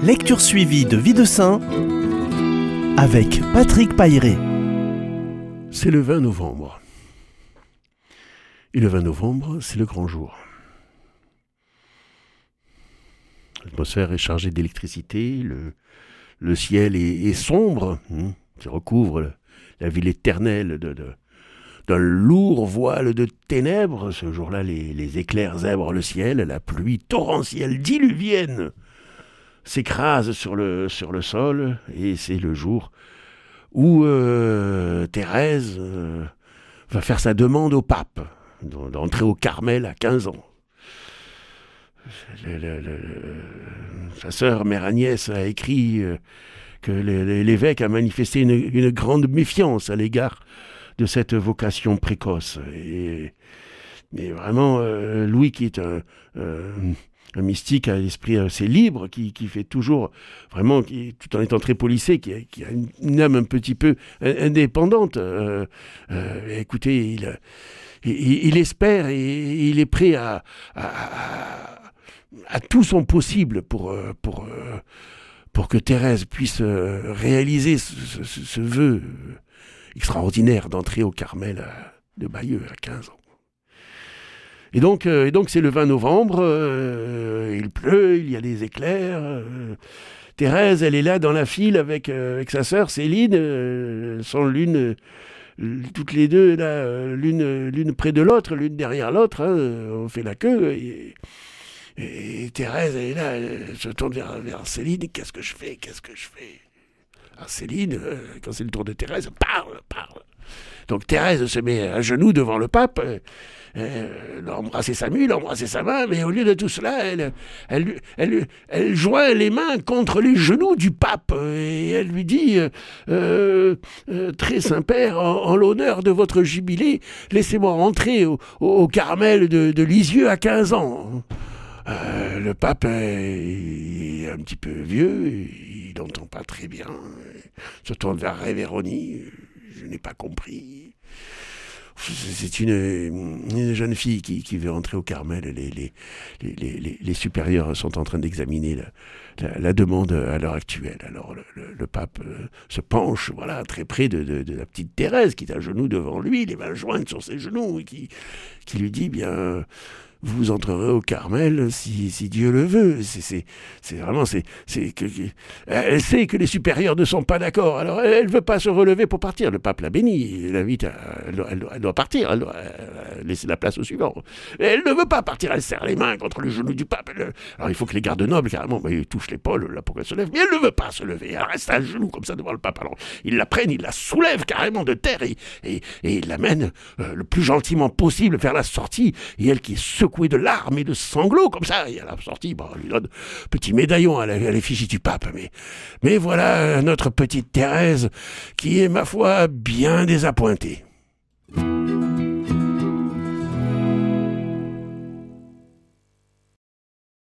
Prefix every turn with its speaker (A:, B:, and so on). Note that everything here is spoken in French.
A: Lecture suivie de Vie de Saint avec Patrick Pailleret.
B: C'est le 20 novembre. Et le 20 novembre, c'est le grand jour. L'atmosphère est chargée d'électricité, le ciel est sombre, qui recouvre la ville éternelle d'un lourd voile de ténèbres. Ce jour-là, les éclairs zèbrent le ciel, la pluie torrentielle diluvienne s'écrase sur le sol, et c'est le jour où Thérèse va faire sa demande au pape d'entrer au Carmel à 15 ans. Sa sœur, Mère Agnès, a écrit que l'évêque a manifesté une grande méfiance à l'égard de cette vocation précoce. Et vraiment, Louis, qui est un mystique à l'esprit assez libre, qui fait toujours, vraiment, tout en étant très policé, qui a une âme un petit peu indépendante. Écoutez, il espère et il est prêt à tout son possible pour que Thérèse puisse réaliser ce vœu extraordinaire d'entrer au Carmel de Bayeux à 15 ans. Et donc c'est le 20 novembre, il pleut, il y a des éclairs. Thérèse, elle est là dans la file avec sa sœur Céline, elles sont toutes les deux là, l'une près de l'autre, l'une derrière l'autre, on fait la queue. Et Thérèse, elle est là, elle se tourne vers Céline. Qu'est-ce que je fais Alors Céline, quand c'est le tour de Thérèse, parle. Donc Thérèse se met à genoux devant le pape, elle a embrassé sa mule, embrassé sa main, mais au lieu de tout cela, elle joint les mains contre les genoux du pape, et elle lui dit très Saint-Père, en l'honneur de votre jubilé, laissez-moi rentrer au Carmel de Lisieux à 15 ans. Le pape est un petit peu vieux, il n'entend pas très bien, il se tourne vers Révéronie. Je n'ai pas compris. C'est une jeune fille qui veut entrer au Carmel. Les supérieurs sont en train d'examiner la demande à l'heure actuelle. Alors le pape se penche, voilà, très près de la petite Thérèse qui est à genoux devant lui, les mains jointes sur ses genoux, et qui lui dit bien. Vous entrerez au Carmel si Dieu le veut. Elle sait que les supérieurs ne sont pas d'accord. Alors elle veut pas se relever pour partir. Le pape la bénit, l'invite, elle doit partir. Elle doit laisser la place au suivant. Elle ne veut pas partir. Elle serre les mains contre le genou du pape. Alors il faut que les gardes nobles, carrément, ils touchent l'épaule là pour qu'elle se lève. Mais elle ne veut pas se lever. Elle reste à genoux comme ça devant le pape. Alors ils la prennent, ils la soulèvent carrément de terre et ils l'amènent le plus gentiment possible vers la sortie. Et elle qui est secouée de larmes et de sanglots comme ça, et à la sortie, on lui donne un petit médaillon à l'effigie du pape. Mais voilà notre petite Thérèse qui est, ma foi, bien désappointée.